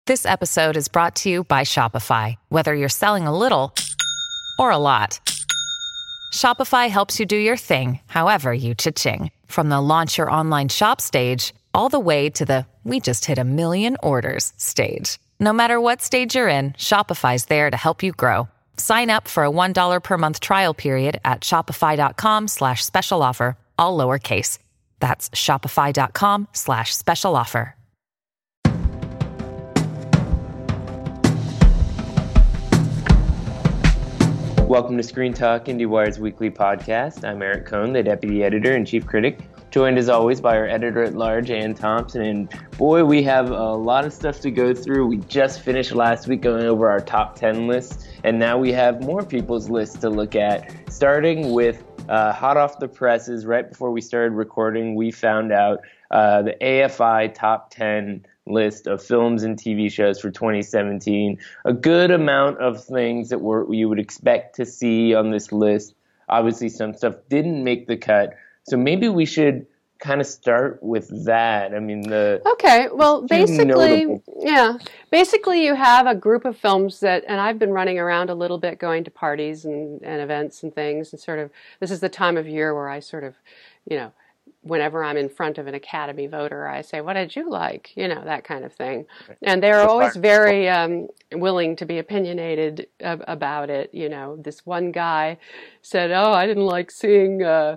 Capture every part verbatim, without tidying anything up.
This episode is brought to you by Shopify. Whether you're selling a little or a lot, Shopify helps you do your thing, however you cha-ching. From the launch your online shop stage, all the way to the we just hit a million orders stage. No matter what stage you're in, Shopify's there to help you grow. Sign up for a one dollar per month trial period at shopify.com slash special offer, all lowercase. That's shopify.com slash special offer. Welcome to Screen Talk, IndieWire's weekly podcast. I'm Eric Kohn, the deputy editor and chief critic, joined as always by our editor-at-large, Ann Thompson. And boy, we have a lot of stuff to go through. We just finished last week going over our top ten lists, and now we have more people's lists to look at, starting with uh, hot off the presses. Right before we started recording, we found out uh, the A F I top ten list of films and T V shows for twenty seventeen. A good amount of things that were you would expect to see on this list. Obviously, some stuff didn't make the cut. So maybe we should kind of start with that. I mean, the okay. Well, basically, notable. yeah. Basically, you have a group of films that, and I've been running around a little bit, going to parties and, and events and things, and sort of. This is the time of year where I sort of, you know, whenever I'm in front of an Academy voter, I say, what did you like? You know, that kind of thing. And they're That's always fine. very um, willing to be opinionated ab- about it. You know, this one guy said, oh, I didn't like seeing uh,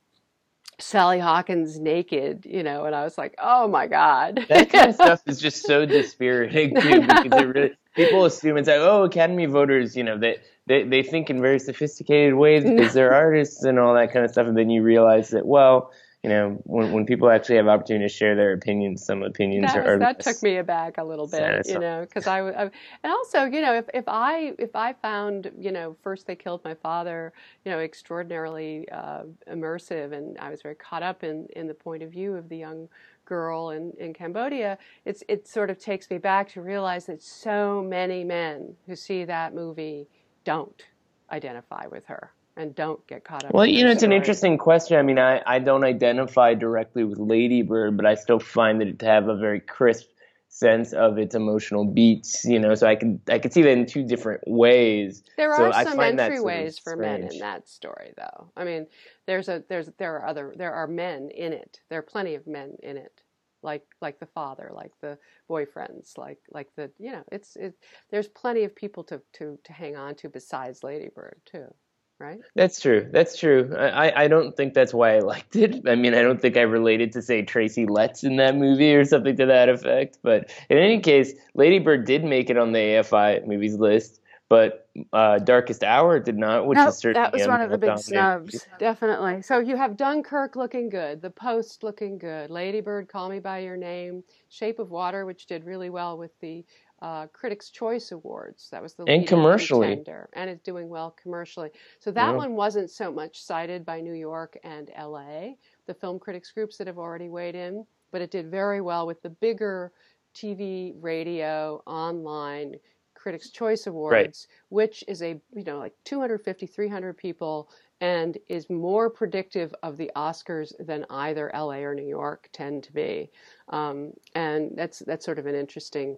Sally Hawkins naked, you know, and I was like, oh my God. That kind of stuff is just so dispiriting, too, because it really, people assume it's like, oh, Academy voters, you know, they, they, they think in very sophisticated ways because they're artists and all that kind of stuff, and then you realize that, well, you know, when when people actually have opportunity to share their opinions, some opinions that, are, are that took me aback a little bit, Sad. you know, because I, I and also, you know, if, if I if I found, you know, First They Killed My Father, you know, extraordinarily uh, immersive, and I was very caught up in, in the point of view of the young girl in, in Cambodia, it's it sort of takes me back to realize that so many men who see that movie don't identify with her. And don't get caught up. Well, in you know, it's story. an interesting question. I mean, I, I don't identify directly with Lady Bird, but I still find it to have a very crisp sense of its emotional beats, you know, so I can I can see that in two different ways. There so are I some find that sort of entryways for men strange. in that story, though. I mean, there's a there's there are other there are men in it. There are plenty of men in it, like like the father, like the boyfriends, like like the you know, it's it. There's plenty of people to to to hang on to besides Lady Bird too. Right? That's true. That's true. I, I don't think that's why I liked it. I mean, I don't think I related to, say, Tracy Letts in that movie or something to that effect. But in any case, Lady Bird did make it on the A F I movies list, but uh, Darkest Hour did not, which nope, is certainly that was one of the big undominated. snubs, definitely. So you have Dunkirk looking good, The Post looking good, Lady Bird, Call Me by Your Name, Shape of Water, which did really well with the Uh, Critics' Choice Awards. That was the And leading commercially. contender, and it's doing well commercially. So that Yeah. one wasn't so much cited by New York and L A, the film critics groups that have already weighed in, but it did very well with the bigger T V, radio, online Critics' Choice Awards, Right. which is a, you know, like two hundred fifty, three hundred people, and is more predictive of the Oscars than either L A or New York tend to be. Um, and that's that's sort of an interesting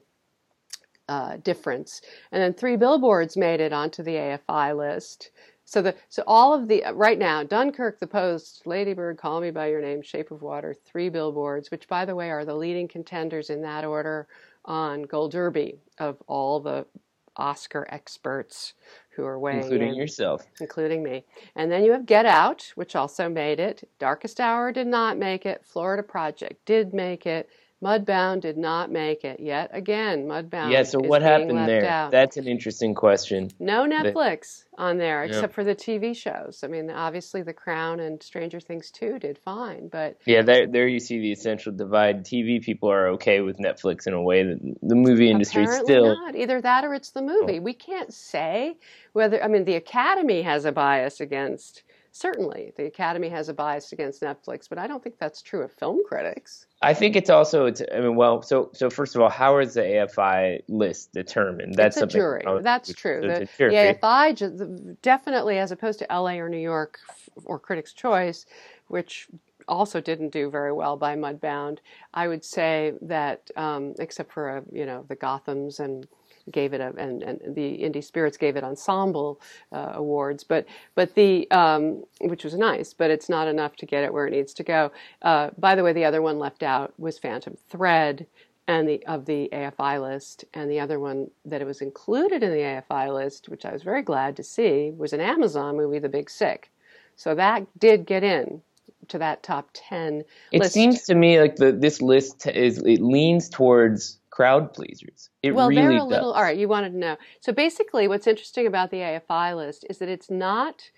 Uh, difference. And then Three Billboards made it onto the A F I list. So the so all of the right now, Dunkirk, The Post, Lady Bird, Call Me by Your Name, Shape of Water, Three Billboards, which by the way are the leading contenders in that order on Gold Derby of all the Oscar experts who are weighing Including in, yourself. including me. And then you have Get Out, which also made it. Darkest Hour did not make it. Florida Project did make it. Mudbound did not make it yet. Again, Mudbound. Yeah, so is what being happened left there? out. That's an interesting question. No Netflix on there Yeah. except for the T V shows. I mean, obviously The Crown and Stranger Things two did fine, but Yeah, there there you see the essential divide. T V people are okay with Netflix in a way that the movie industry apparently still. not. Either that or it's the movie. We can't say whether, I mean, the Academy has a bias against, certainly the Academy has a bias against Netflix, but I don't think that's true of film critics. I think it's also, it's, I mean, well, so so first of all, how is the A F I list determined? That's It's a something- jury. oh, That's it's- true. it's The, a jury. the A F I, ju- definitely, as opposed to L A or New York or Critics' Choice, which also didn't do very well by Mudbound. I would say that, um, except for, uh, you know, the Gothams and gave it a, and, and the Indie Spirits gave it ensemble uh, awards, but but the um, which was nice, but it's not enough to get it where it needs to go. Uh, by the way, the other one left out was Phantom Thread, and the of the A F I list, and the other one that it was included in the A F I list, which I was very glad to see, was an Amazon movie, The Big Sick. So that did get in to that top ten It list. seems to me like the this list is it leans towards crowd pleasers. It well, really they're a does. little. All right, you wanted to know. So basically, what's interesting about the A F I list is that it's not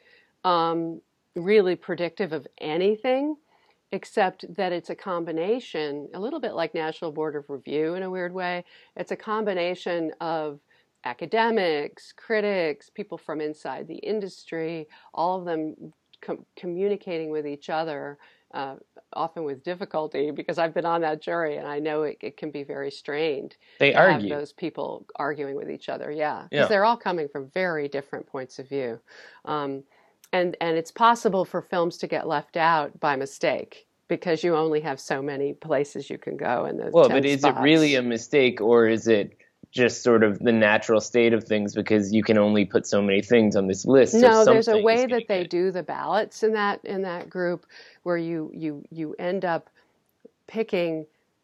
um, really predictive of anything, except that it's a combination, a little bit like National Board of Review in a weird way. It's a combination of academics, critics, people from inside the industry, all of them com- communicating with each other. Uh, often with difficulty, because I've been on that jury and I know it, it can be very strained. They to argue. have those people arguing with each other, yeah, because Yeah. they're all coming from very different points of view, um, and and it's possible for films to get left out by mistake because you only have so many places you can go in the Well, ten but is spots. it really a mistake, or is it just sort of the natural state of things because you can only put so many things on this list? So No, there's a something way is that gonna they get- do the ballots in that in that group where you you you end up picking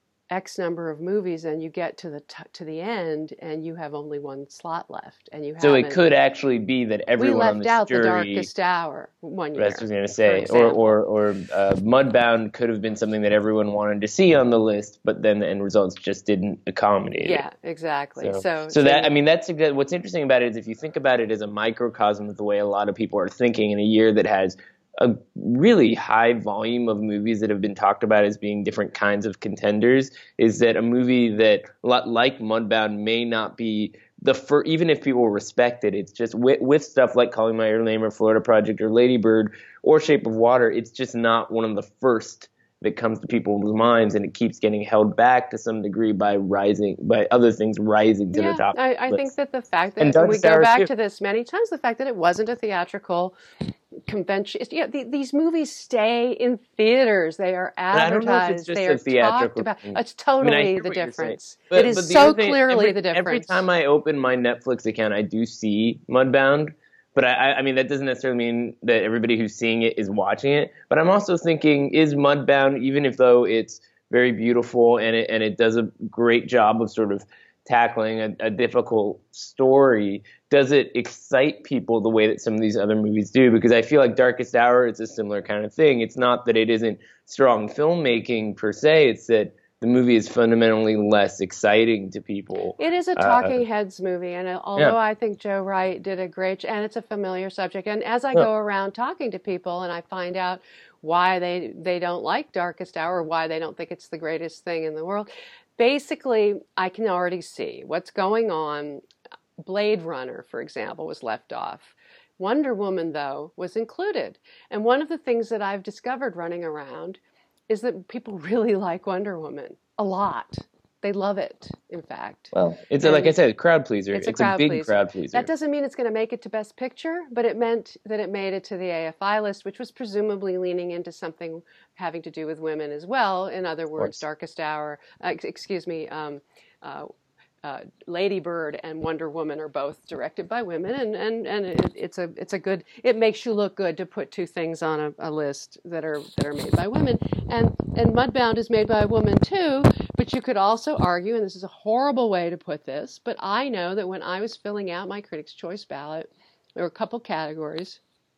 X number of movies and you get to the t- to the end and you have only one slot left and you So it haven't- could actually be that we everyone on left this out jury. The Darkest Hour one year. That's what I was going to for say. Or, example. or, or uh, Mudbound could have been something that everyone wanted to see on the list, but then the end results just didn't accommodate Yeah, it. exactly. So, So, so that, I mean, that's what's interesting about it is if you think about it as a microcosm of the way a lot of people are thinking in a year that has a really high volume of movies that have been talked about as being different kinds of contenders, is that a movie that, like Mudbound, may not be the first, even if people respect it, it's just with, with stuff like Calling My Your Name or Florida Project or Lady Bird or Shape of Water, it's just not one of the first that comes to people's minds, and it keeps getting held back to some degree by rising, by other things rising to yeah, the top. I, I list. think that the fact And that and we Darkest go Hour back too. to this many times, the fact that it wasn't a theatrical convention, yeah, the, these movies stay in theaters. They are I don't know if it's advertised. just They a are talked theatrical about. thing. It's I mean, I totally hear the what you're difference. saying. But- it is but the so other thing, clearly every, the difference. Every time I open my Netflix account, I do see Mudbound. But I, I mean, that doesn't necessarily mean that everybody who's seeing it is watching it. But I'm also thinking, is Mudbound, even if though it's very beautiful and it and it does a great job of sort of tackling a, a difficult story, does it excite people the way that some of these other movies do? Because I feel like Darkest Hour is a similar kind of thing. It's not that it isn't strong filmmaking per se. It's that the movie is fundamentally less exciting to people. It is a Uh, talking heads movie, and although I think Joe Wright did a great job, and it's a familiar subject, and as I Yeah. go around talking to people and I find out why they, they don't like Darkest Hour, why they don't think it's the greatest thing in the world, basically I can already see what's going on. Blade Runner, for example, was left off. Wonder Woman, though, was included. And one of the things that I've discovered running around is that people really like Wonder Woman a lot. They love it, in fact. Well, it's And a, like I said, a crowd pleaser. It's It's, a a, crowd big pleaser. crowd pleaser. That doesn't mean it's going to make it to Best Picture, but it meant that it made it to the A F I list, which was presumably leaning into something having to do with women as well. In other words, course. Darkest Hour, uh, ex- excuse me, um, uh, uh, Lady Bird and Wonder Woman are both directed by women, and, and, and it, it's a it's a good. It makes you look good to put two things on a, a list that are that are made by women, and and Mudbound is made by a woman too. But you could also argue, and this is a horrible way to put this, but I know that when I was filling out my Critics' Choice ballot, there were a couple categories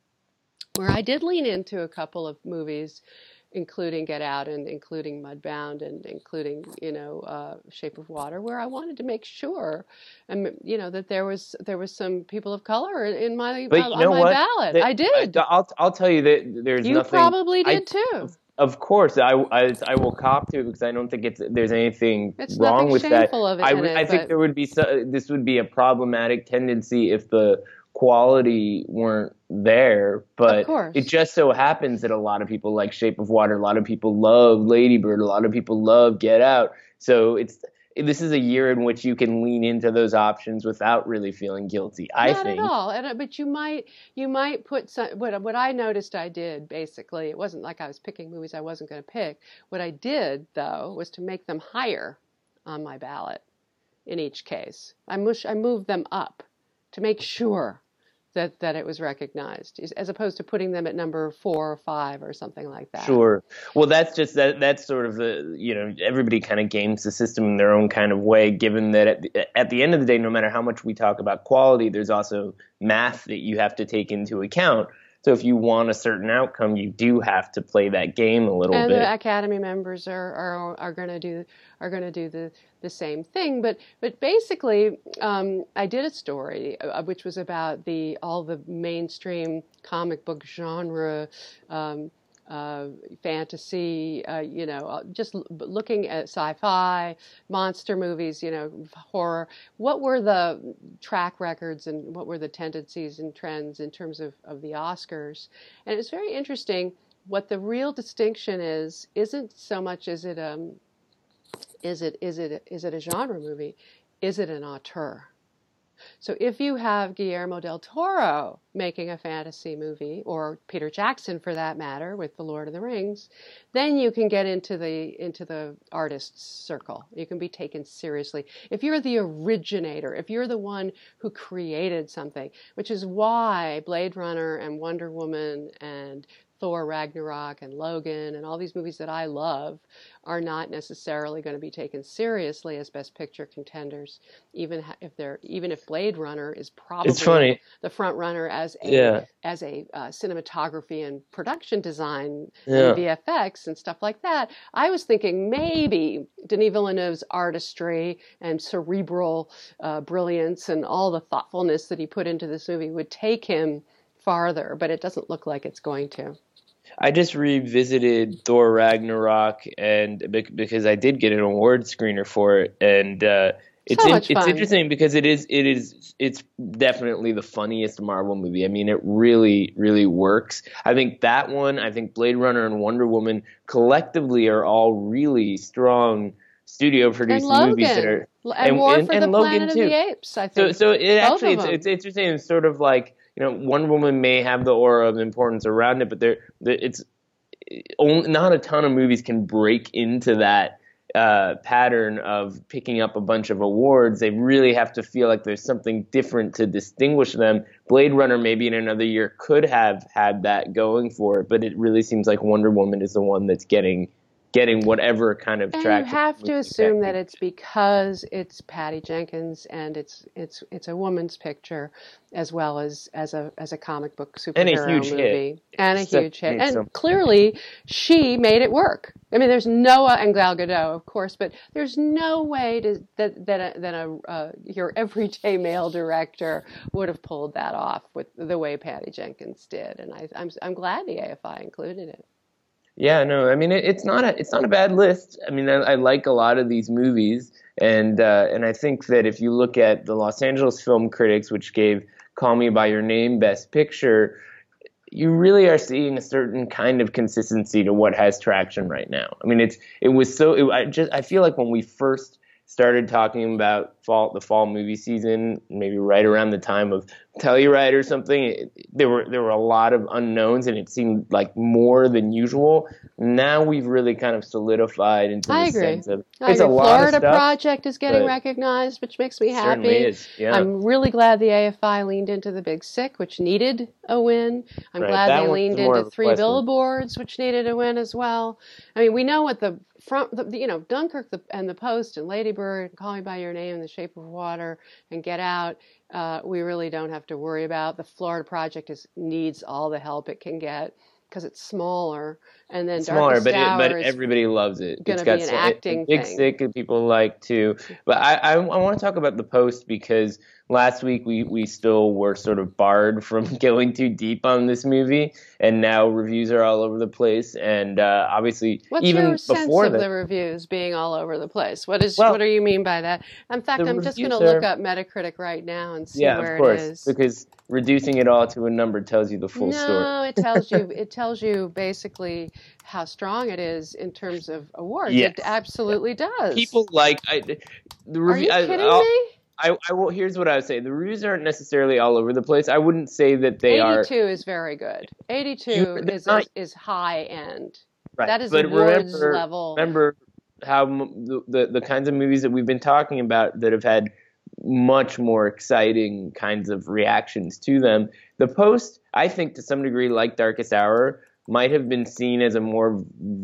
where I did lean into a couple of movies, including Get Out and including Mudbound and including, you know, uh, Shape of Water, where I wanted to make sure, um, you know, that there was there was some people of color in my But on you know my what? ballot. That- I did. I, I'll I'll tell you that there's You nothing. probably I- did too. Of course, I, I, I will cop to it because I don't think it's there's anything It's wrong nothing with that. shameful of it I, in it, I think but- there would be so, this would be a problematic tendency if the quality weren't there. But Of course. it just so happens that a lot of people like Shape of Water, a lot of people love Lady Bird, a lot of people love Get Out. So it's this is a year in which you can lean into those options without really feeling guilty, I Not think. at all. And, uh, but you might you might put some, what what I noticed I did basically. It wasn't like I was picking movies I wasn't going to pick. What I did though was to make them higher on my ballot in each case. I mush I moved them up to make sure that that it was recognized, as opposed to putting them at number four or five or something like that. Sure. Well, that's just that. That's sort of the, you know, everybody kind of games the system in their own kind of way, given that at the, at the end of the day, no matter how much we talk about quality, there's also math that you have to take into account. So if you want a certain outcome, you do have to play that game a little and bit. And the Academy members are are, are going to do are going to do the, the same thing. But but basically, um, I did a story uh, which was about the all the mainstream comic book genre. Um, Uh, fantasy, uh, you know, just l- looking at sci-fi, monster movies, you know, horror. What were the track records and what were the tendencies and trends in terms of, of the Oscars? And it's very interesting. What the real distinction is isn't so much is it um is it is it is it a genre movie? Is it an auteur? So if you have Guillermo del Toro making a fantasy movie, or Peter Jackson for that matter, with The Lord of the Rings, then you can get into the into the artist's circle. You can be taken seriously. If you're the originator, if you're the one who created something, which is why Blade Runner and Wonder Woman and Thor Ragnarok and Logan and all these movies that I love are not necessarily going to be taken seriously as Best Picture contenders, even if they're even if Blade Runner is probably It's funny. the front runner as a Yeah. as a uh, cinematography and production design Yeah. and V F X and stuff like that. I was thinking maybe Denis Villeneuve's artistry and cerebral uh, brilliance and all the thoughtfulness that he put into this movie would take him farther, but it doesn't look like it's going to. I just revisited Thor Ragnarok, and because I did get an award screener for it, and uh, it's So in, much it's fun. interesting because it is it is it's definitely the funniest Marvel movie. I mean, it really really works. I think that one, I think Blade Runner and Wonder Woman collectively are all really strong studio produced And Logan. movies that are And, War and, for and the Logan Planet too. of the Apes, I So think. so it Both actually of it's them. it's interesting. It's sort of like, you know, Wonder Woman may have the aura of importance around it, but there it's only, not a ton of movies can break into that uh, pattern of picking up a bunch of awards. They really have to feel like there's something different to distinguish them. Blade Runner maybe in another year could have had that going for it, but it really seems like Wonder Woman is the one that's getting getting whatever kind of And traction. you have to assume that it's because it's Patty Jenkins and it's it's it's a woman's picture, as well as as a as a comic book superhero And a huge movie, hit. and a Except huge hit. made And some- clearly, she made it work. I mean, there's no and Gal Gadot, of course, but there's no way to, that that a, that a uh, your everyday male director would have pulled that off with the way Patty Jenkins did. And I, I'm I'm glad the A F I included it. Yeah, no, I mean it, it's not a it's not a bad list. I mean, I, I like a lot of these movies, and uh, and I think that if you look at the Los Angeles Film Critics, which gave Call Me by Your Name Best Picture, you really are seeing a certain kind of consistency to what has traction right now. I mean, it's it was so it, I just I feel like when we first started talking about fall the fall movie season, maybe right around the time of Telluride or something, it, there were there were a lot of unknowns, and it seemed like more than usual. Now we've really kind of solidified into I the agree. sense of I it's a agree. lot Florida of stuff. Project is getting but recognized, which makes me it certainly happy. is, yeah. I'm really glad the A F I leaned into The Big Sick, which needed a win. I'm Right, glad that they one's leaned more into of a Three question. Billboards, which needed a win as well. I mean, we know what the front, the, you know, Dunkirk the, and The Post and Lady Bird, Call Me by Your Name, The Shape of Water, and Get Out. Uh, we really don't have to worry about. The Florida Project is needs all the help it can get because it's smaller, and then smaller, Darkest but it, Hour but is everybody loves it. gonna It's got be an so- acting Big thing. Sick and people like too. But I, I, I want to talk about The Post because last week we, we still were sort of barred from going too deep on this movie, and now reviews are all over the place. And uh, obviously, What's even your sense before of that, the reviews being all over the place? What is well, what do you mean by that? In fact, the I'm just going to reviews look are, up Metacritic right now and see yeah, of where it course, is. because reducing it all to a number tells you the full story. No, it tells you it tells you basically how strong it is in terms of awards. Yes. It absolutely does. People like I, the Are you review. kidding I, me? I, I will. Here's what I would say: the reviews aren't necessarily all over the place. I wouldn't say that they are. eighty-two is very good. eighty-two You- they're is, not- is is high end. Right. That is But awards remember, level. Remember how m- the, the the kinds of movies that we've been talking about that have had much more exciting kinds of reactions to them. The Post, I think, to some degree, like Darkest Hour, might have been seen as a more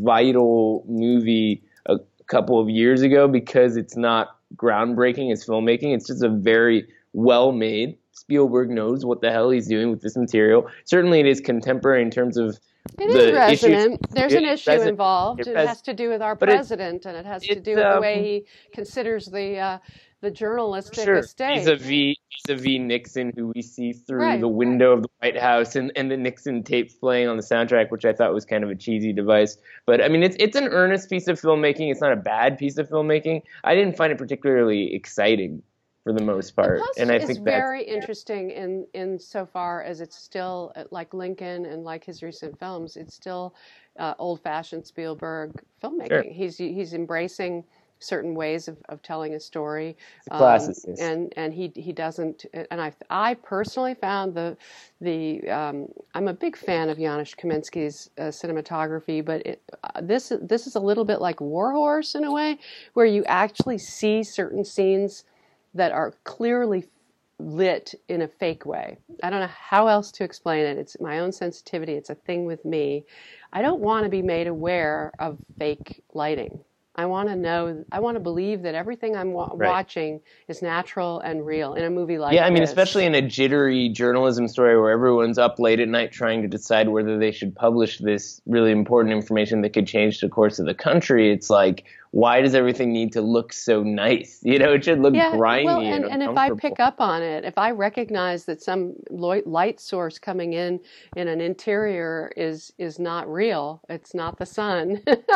vital movie a couple of years ago because it's not groundbreaking as filmmaking. It's just a very well made. Spielberg knows what the hell he's doing with this material. Certainly, it is contemporary in terms of It the is resonant. issues. There's It an is issue resonant. involved. It It res- has to do with our but it- president, and it has to it, do with the um, way he considers the uh, the journalistic Sure, estate. vis-a-vis vis-a-vis Nixon, who we see through Right, the right. window of the White House, and, and the Nixon tapes playing on the soundtrack, which I thought was kind of a cheesy device. But I mean, it's it's an earnest piece of filmmaking. It's not a bad piece of filmmaking. I didn't find it particularly exciting for the most part, The Post and I is think that's very interesting in in so far as it's still uh, like Lincoln and like his recent films. It's still uh, old-fashioned Spielberg filmmaking. Sure. He's he's embracing certain ways of, of telling a story, a classicist. and and he he doesn't. And I I personally found the the um, I'm a big fan of Janusz Kaminski's uh, cinematography, but it, uh, this this is a little bit like War Horse in a way, where you actually see certain scenes that are clearly lit in a fake way. I don't know how else to explain it. It's my own sensitivity. It's a thing with me. I don't want to be made aware of fake lighting. I want to know, I want to believe that everything I'm wa- Right. watching is natural and real in a movie like Yeah, I mean, this. especially in a jittery journalism story where everyone's up late at night trying to decide whether they should publish this really important information that could change the course of the country. It's like, why does everything need to look so nice? You know, it should look Yeah, grimy well, and, and, and if I uncomfortable. pick up on it, if I recognize that some lo- light source coming in in an interior is is not real, it's not the sun,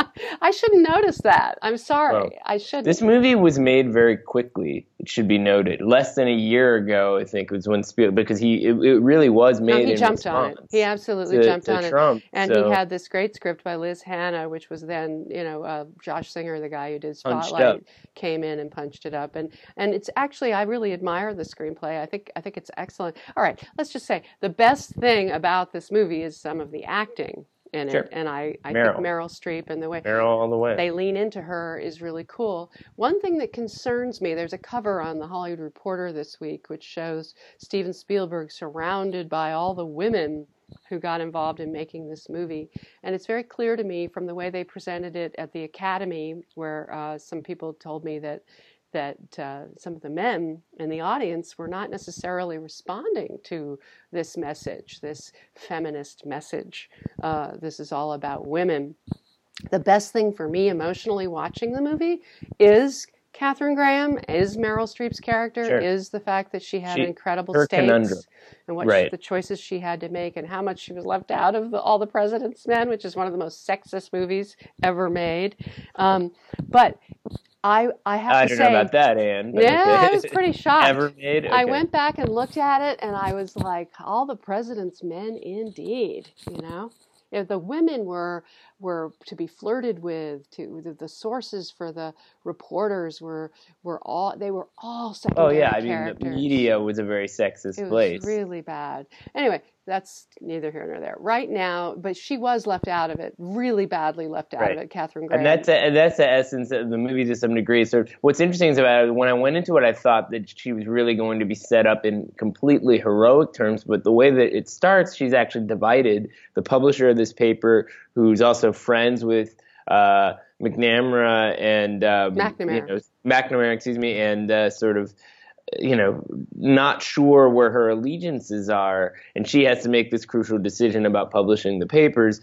I shouldn't notice that. I'm sorry, Well, I shouldn't. This movie was made very quickly. It should be noted. Less than a year ago, I think, was when Spielberg, because he it, it really was No, made he in jumped on it. response He absolutely to, jumped to on Trump. it. And so, he had this great script by Liz Hanna, which was then, you know, uh, Josh Singer, the guy who did Punched Spotlight, Up. came in and punched it up. And and it's actually, I really admire the screenplay. I think I think it's excellent. All right, let's just say the best thing about this movie is some of the acting in Sure. it. And I, I Meryl. think Meryl Streep and the way Meryl all the way. they lean into her is really cool. One thing that concerns me, there's a cover on the Hollywood Reporter this week which shows Steven Spielberg surrounded by all the women who got involved in making this movie. And it's very clear to me from the way they presented it at the Academy, where uh, some people told me that that uh, some of the men in the audience were not necessarily responding to this message, this feminist message. Uh, this is all about women. The best thing for me emotionally watching the movie is Katharine Graham, is Meryl Streep's character, Sure. is the fact that she had She- incredible her stakes conundrum. and what Right. she, the choices she had to make and how much she was left out of the, All the President's Men, which is one of the most sexist movies ever made. Um, but I, I have I to don't say, know about that, Anne. but yeah, okay. I was pretty shocked. Ever made? I Okay. went back and looked at it, and I was like, "All the President's Men, indeed." You know, if the women were were to be flirted with. To the, the sources for the reporters were were all they were all Oh secondary yeah, I mean, the characters. media was a very sexist It was place. really bad. Anyway, that's neither here nor there. Right now, but she was left out of it, really badly left out Right. of it, Katharine Graham. And that's a, and that's the essence of the movie to some degree. So what's interesting is about it, when I went into it, I thought that she was really going to be set up in completely heroic terms. But the way that it starts, she's actually divided. The publisher of this paper, who's also friends with uh, McNamara and um, McNamara. you know, McNamara, excuse me, and uh, sort of, you know, not sure where her allegiances are, and she has to make this crucial decision about publishing the papers.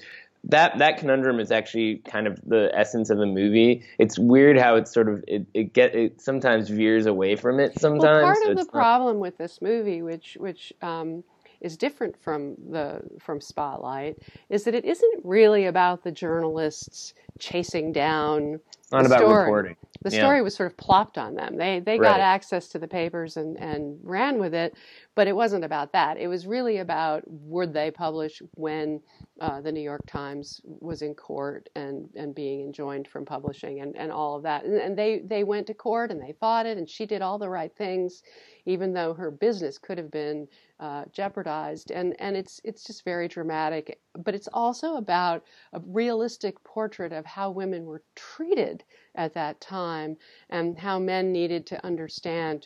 that that conundrum is actually kind of the essence of the movie. It's weird how it's sort of it it get it sometimes veers away from it sometimes. Well, part so of the not... problem with this movie, which which um, is different from the from Spotlight, is that it isn't really about the journalists chasing down not the about story. reporting. The yeah. story was sort of plopped on them. They they right. got access to the papers and, and ran with it, but it wasn't about that. It was really about would they publish when uh, the New York Times was in court and, and being enjoined from publishing and, and all of that. And, and they, they went to court and they fought it, and she did all the right things, even though her business could have been uh, jeopardized. And, and it's it's just very dramatic. But it's also about a realistic portrait of how women were treated at that time and how men needed to understand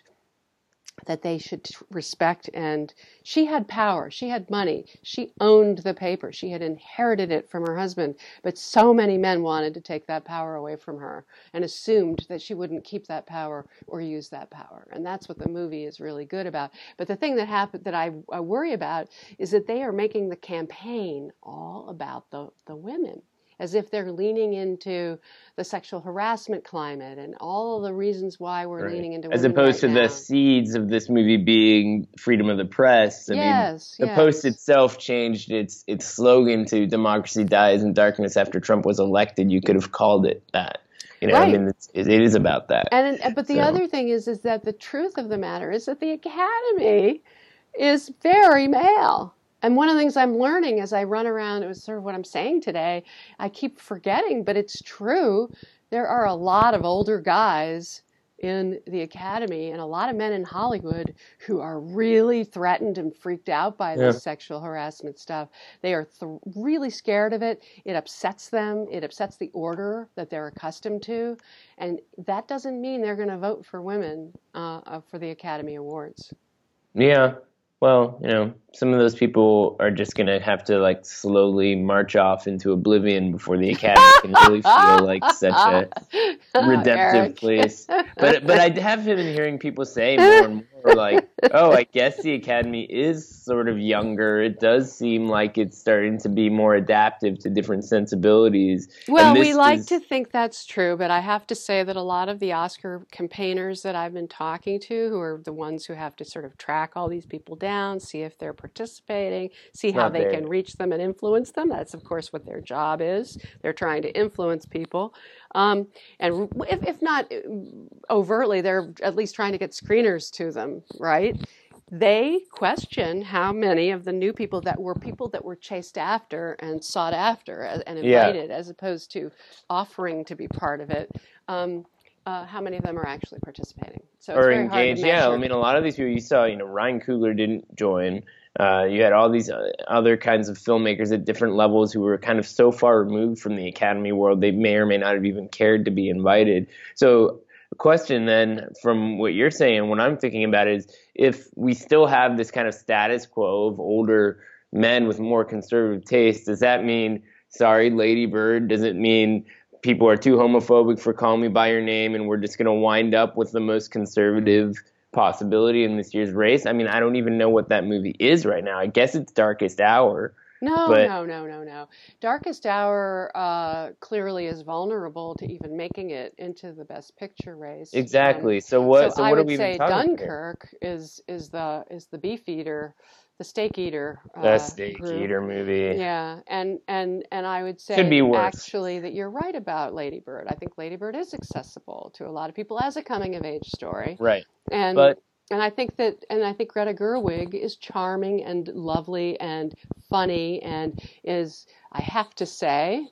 that they should respect. And she had power. She had money. She owned the paper. She had inherited it from her husband. But so many men wanted to take that power away from her and assumed that she wouldn't keep that power or use that power. And that's what the movie is really good about. But the thing that happened that I, I worry about is that they are making the campaign all about the, the women, as if they're leaning into the sexual harassment climate and all of the reasons why we're right. leaning into as women opposed right to now. the seeds of this movie being freedom of the press. I yes, mean, the yes. Post itself changed its its slogan to "Democracy dies in darkness" after Trump was elected. You could have called it that. You know, right. I mean, it's, it is about that. And but the so. other thing is, is that the truth of the matter is that the Academy is very male. And one of the things I'm learning as I run around, it was sort of what I'm saying today, I keep forgetting, but it's true. There are a lot of older guys in the Academy and a lot of men in Hollywood who are really threatened and freaked out by yeah. this sexual harassment stuff. They are th- really scared of it. It upsets them. It upsets the order that they're accustomed to. And that doesn't mean they're going to vote for women uh, for the Academy Awards. Yeah. Well, you know, some of those people are just going to have to like slowly march off into oblivion before the Academy can really feel like such a redemptive Eric. place. But but I have been hearing people say more and more like, oh, I guess the Academy is sort of younger. It does seem like it's starting to be more adaptive to different sensibilities. Well, we like is... to think that's true, but I have to say that a lot of the Oscar campaigners that I've been talking to, who are the ones who have to sort of track all these people down, see if they're participating, see how they can reach them and influence them. That's, of course, what their job is. They're trying to influence people. Um, and if, if not overtly, they're at least trying to get screeners to them, right? They question how many of the new people that were people that were chased after and sought after and invited, yeah. as opposed to offering to be part of it, um, uh, how many of them are actually participating. So it's or very hard to engaged. Yeah, measure. I mean, a lot of these people you saw, you know, Ryan Coogler didn't join. Uh, you had all these other kinds of filmmakers at different levels who were kind of so far removed from the Academy world, they may or may not have even cared to be invited. So the question then, from what you're saying, what I'm thinking about is, if we still have this kind of status quo of older men with more conservative tastes, does that mean, sorry, Lady Bird, does it mean people are too homophobic for Call Me By Your Name and we're just going to wind up with the most conservative possibility in this year's race? I mean, I don't even know what that movie is right now. I guess it's Darkest Hour. No, but... no, no, no, no. Darkest Hour uh, clearly is vulnerable to even making it into the Best Picture race. Exactly. And so what? So, so I what would are we say even talking Dunkirk here? is is the is the beef eater, the steak eater. Uh, the steak group. eater movie. Yeah, and and and I would say Could be worse. Actually that you're right about Lady Bird. I think Lady Bird is accessible to a lot of people as a coming of age story. Right. And but. And I think that, and I think Greta Gerwig is charming and lovely and funny and is, I have to say,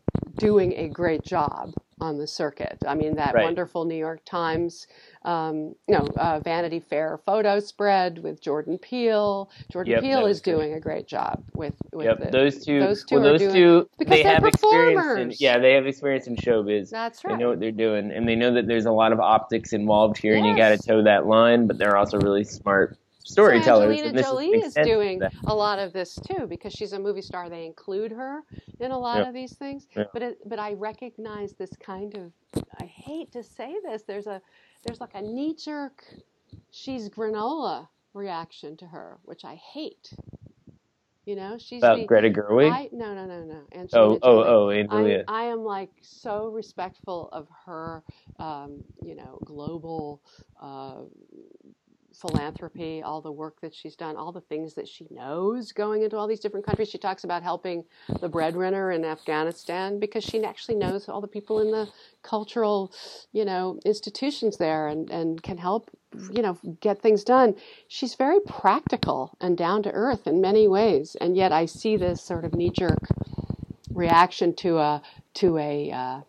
doing a great job on the circuit. I mean, that right. wonderful New York Times, um, you know, uh, Vanity Fair photo spread with Jordan Peele. Jordan yep, Peele is doing a great job with, with yep, the, those two. Those two, well, those doing, two they have performers. experience in, yeah, they have experience in showbiz. That's right. They know what they're doing, and they know that there's a lot of optics involved here, yes. and you got to toe that line. But they're also really smart storytellers. So Angelina Jolie is doing that. a lot of this too, because she's a movie star. They include her in a lot yep. of these things. Yep. But it, but I recognize this kind of, I hate to say this, there's a there's like a knee-jerk, she's granola reaction to her, which I hate. You know, she's About the Greta Gerwig? I no no no no Oh, Angelina oh, Jolie. oh, I Angelia. I am like so respectful of her, um, you know, global uh, philanthropy, all the work that she's done, all the things that she knows going into all these different countries. She talks about helping the breadwinner in Afghanistan because she actually knows all the people in the cultural, you know, institutions there and, and can help, you know, get things done. She's very practical and down to earth in many ways. And yet I see this sort of knee-jerk reaction to a, to a, uh,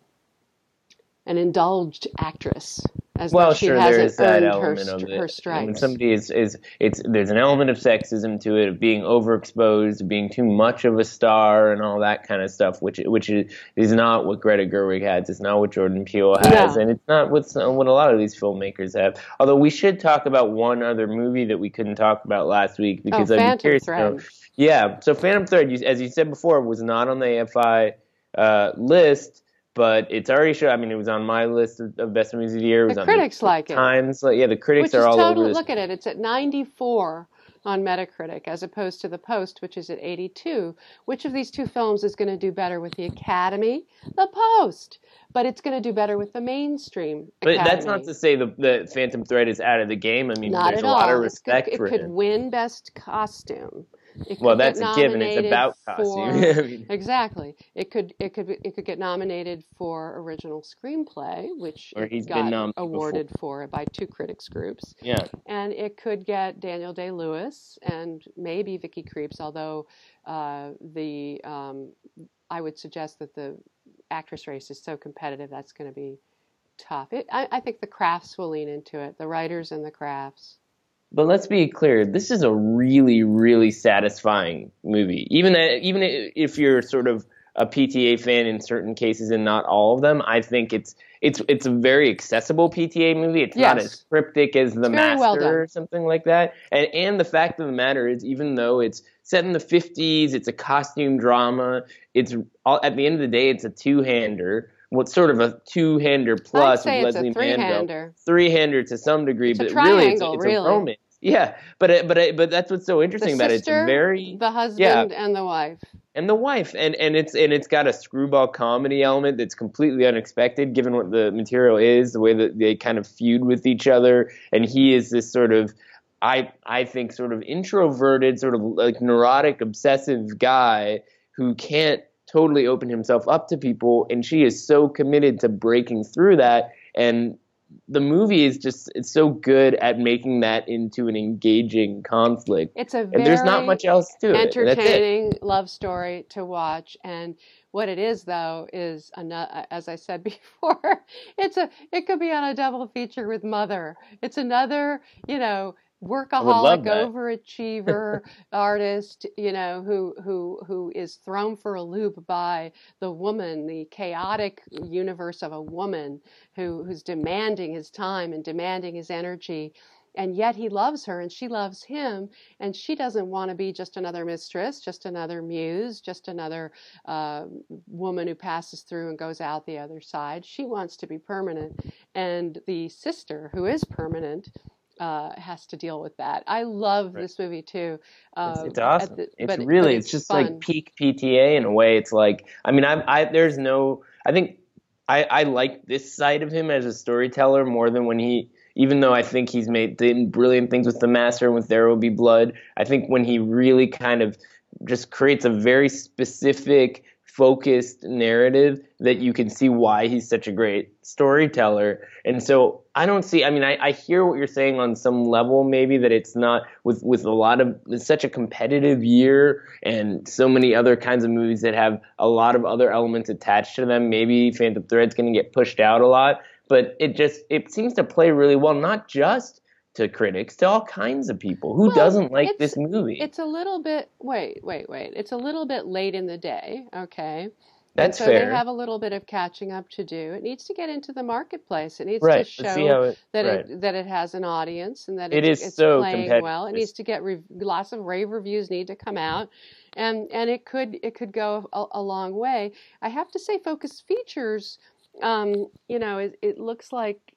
an indulged actress, as Well, though she sure, there hasn't is that earned her element of her it. And when stripes. somebody is, is it's there's an element of sexism to it, of being overexposed, of being too much of a star, and all that kind of stuff, which which is, is not what Greta Gerwig has. It's not what Jordan Peele has, No. and it's not what's what a lot of these filmmakers have. Although we should talk about one other movie that we couldn't talk about last week because Oh, I'd be Phantom curious to know. Thread. Yeah, so Phantom Thread, you, as you said before, was not on the A F I uh, list. But it's already shown. I mean, it was on my list of, of best movies of the year. It was The on critics the like it, Times. Like, yeah, the critics which are is all over totally. this. Look at it; it's at ninety-four on Metacritic, as opposed to The Post, which is at eighty-two. Which of these two films is going to do better with the Academy? The Post, but it's going to do better with the mainstream But Academy. that's not to say the the Phantom Thread is out of the game. I mean, Not there's at a lot all. of It's good. respect It for could him. win Best Costume. It Well, could that's get a given. It's nominated about for costume. I mean, exactly. It could it could it could get nominated for original screenplay, which or it he's been got nominated awarded before. for by two critics groups. Yeah. And it could get Daniel Day-Lewis and maybe Vicky Krieps, although uh, the um, I would suggest that the actress race is so competitive that's going to be tough. It, I, I think the crafts will lean into it, the writers and the crafts. But let's be clear, this is a really, really satisfying movie. Even that, even if you're sort of a P T A fan in certain cases and not all of them, I think it's it's it's a very accessible P T A movie. It's Yes. not as cryptic as The It's very Master well done. or something like that. And and the fact of the matter is, even though it's set in the fifties, it's a costume drama. It's all, at the end of the day, it's a two-hander. What's sort of a two-hander plus I'd say with it's Leslie a three-hander. Manville. Three-hander to some degree, It's a but really it's, triangle, it's really. a romance. Yeah, but it, but it, but that's what's so The interesting about it. It's sister, very the husband, yeah, and the wife. and the wife, and and it's and it's got a screwball comedy element that's completely unexpected given what the material is, the way that they kind of feud with each other, and he is this sort of. I I think sort of introverted, sort of like neurotic, obsessive guy who can't totally open himself up to people, and she is so committed to breaking through that. And the movie is just it's so good at making that into an engaging conflict. It's a And there's not very much else to it. That's it. entertaining love story to watch. And what it is, though, is ano- as I said before, it's a it could be on a double feature with Mother. It's another, you know, workaholic, that. overachiever artist, you know, who who who is thrown for a loop by the woman, the chaotic universe of a woman who who's demanding his time and demanding his energy. And yet he loves her and she loves him, and she doesn't want to be just another mistress, just another muse, just another uh, woman who passes through and goes out the other side. She wants to be permanent. And the sister, who is permanent, uh, has to deal with that. I love Right. this movie too. It's, Uh, it's at awesome. the- it's but- really, but it's, just fun. like peak P T A in a way. It's like, I mean, I, I there's no, I think I, I like this side of him as a storyteller more than when he, even though I think he's made did brilliant things with The Master and with There Will Be Blood, I think when he really kind of just creates a very specific, focused narrative that you can see why he's such a great storyteller. And so I don't see, I mean, I, I hear what you're saying on some level, maybe that it's not with, with a lot of, it's such a competitive year and so many other kinds of movies that have a lot of other elements attached to them. Maybe Phantom Thread's going to get pushed out a lot, but it just, it seems to play really well, not just to critics, to all kinds of people. Who Well, doesn't like it's- this movie? It's a little bit, wait, wait, wait. It's a little bit late in the day, okay? That's and so fair. they have a little bit of catching up to do. It needs to get into the marketplace. It needs Right. to Let's see show how it, that right. it that it has an audience and that It it's, is it's so playing competitive. well. It needs to get re- lots of rave reviews need to come out, and and it could it could go a, a long way. I have to say, Focus Features, um, you know, it, it looks like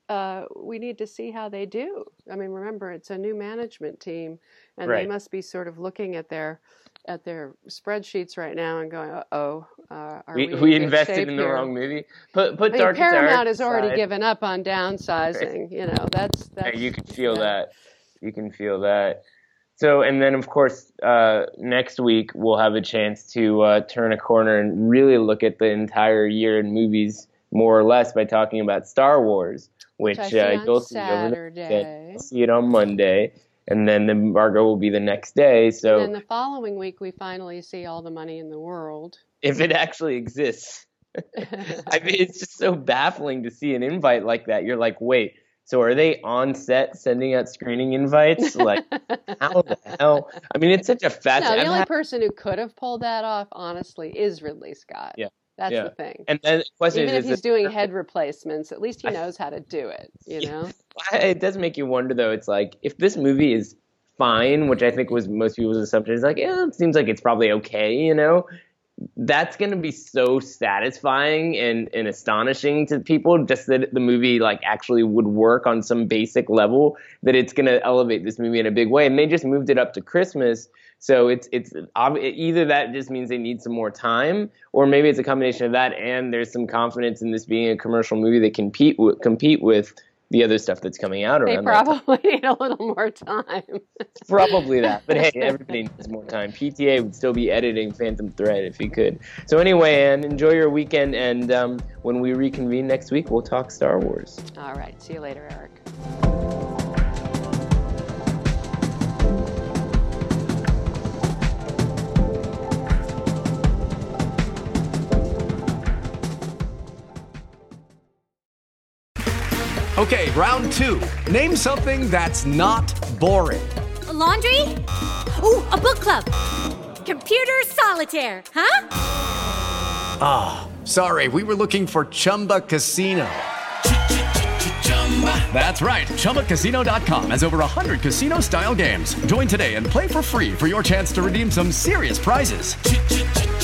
uh, we need to see how they do. I mean, remember, it's a new management team, and Right. they must be sort of looking at their at their spreadsheets right now and going, "Uh-oh, uh, are we, We, in we good invested shape in the here?" wrong movie. Put put I mean, Darkest Hour Paramount has already aside. given up on downsizing. You know, that's Yeah, that's you can feel yeah. that. You can feel that. So, and then of course, uh, next week we'll have a chance to uh, turn a corner and really look at the entire year in movies, more or less, by talking about Star Wars, which, Which I see uh, on you'll see over the Saturday. weekend. You'll see it on Monday, and then the embargo will be the next day. So, And then the following week, we finally see All the Money in the World. if it actually exists, I mean, it's just so baffling to see an invite like that. You're like, wait. So are they on set sending out screening invites? Like, how the hell? I mean, it's such a No, fascinating. the only person who could have pulled that off, honestly, is Ridley Scott. Yeah, That's yeah. the thing. And then the question Even is, if is he's it- doing head replacements, at least he knows how to do it, you know? It does make you wonder, though. It's like, if this movie is fine, which I think was most people's assumption, is like, yeah, it seems like it's probably okay, you know? That's going to be so satisfying and, and astonishing to people, just that the movie like actually would work on some basic level, that it's going to elevate this movie in a big way. And they just moved it up to Christmas. So it's it's ob- either that just means they need some more time, or maybe it's a combination of that and there's some confidence in this being a commercial movie that can compete with, compete with the other stuff that's coming out They around that time. probably need a little more time. Probably that. But hey, everybody needs more time. P T A would still be editing Phantom Thread if he could. So anyway, Anne, enjoy your weekend, and um, when we reconvene next week, we'll talk Star Wars. All right. See you later, Eric. Okay, round two. Name something that's not boring. A laundry? Ooh, a book club. Computer solitaire, huh? Ah, oh, sorry, we were looking for Chumba Casino. That's right, Chumba Casino dot com has over one hundred casino-style games. Join today and play for free for your chance to redeem some serious prizes.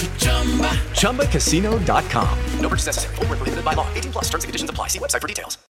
Chumba Casino dot com. No purchase necessary. Void where prohibited by law. eighteen plus. Terms and conditions apply. See website for details.